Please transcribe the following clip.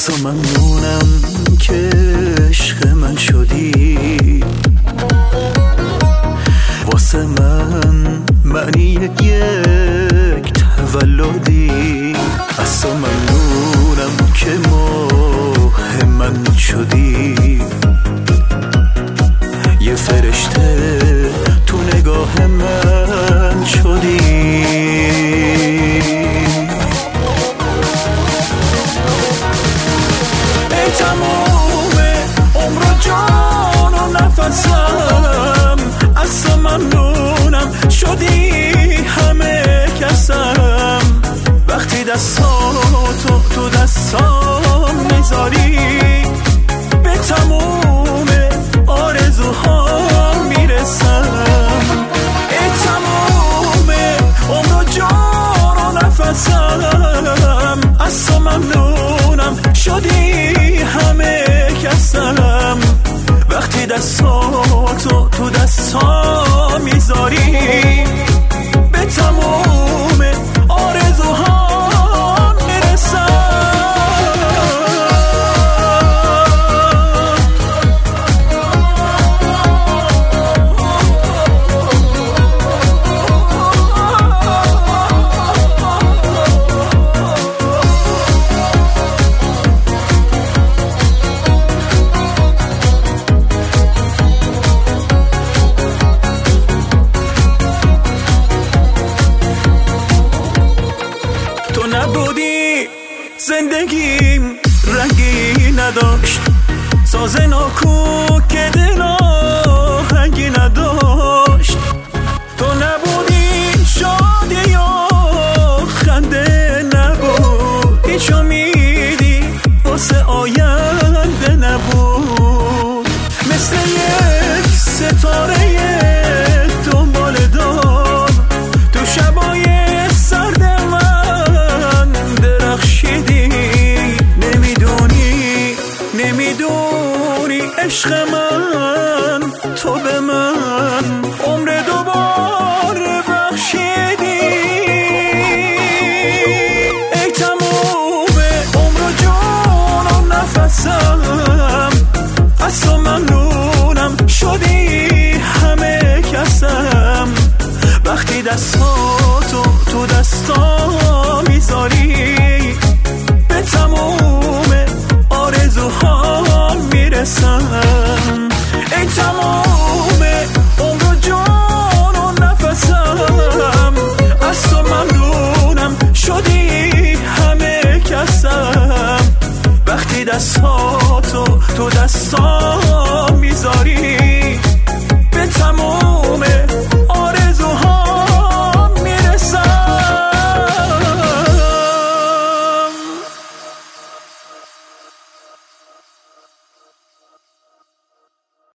بسا ممنونم که عشق من شدی، واسه من معنی یک تولدی. بسا ممنونم که ماه من شدی، یه فرشته تو نگاه من شدی. ای تموم عمر و جان و نفسم، اصلا ممنونم شدی همه کسم. وقتی دستاتو تو دستام میذاری، به تموم آرزوها میرسم. ای تموم عمر و جان و نفسم، اصلا ممنونم شدی همه کسم. وقتی دستاتو تو دستام میذاری، به تموم آرزوها میرسم. نبودی زندگیم رنگی نداشت، ساز ناکوک دل آهنگی نداشت. تو نبودی شادی و خنده نبود، هیچ امیدی واسه آینده نبود. مثل یک ستاره دنبال دار تو شبای سرد من درخشیدی. نمیدونی عشق من تو به من عمر دوباره بخشیدی. ای تموم عمر و جان و نفسم، اصلا ممنونم شدی همه کسم. وقتی دستاتو تو دستا میذاری، به تموم آرزوها میرسم. ای تموم عمر و جان و نفسم، از تو ممنونم شدی همه کسم. وقتی دستاتو تو دستا میذاری،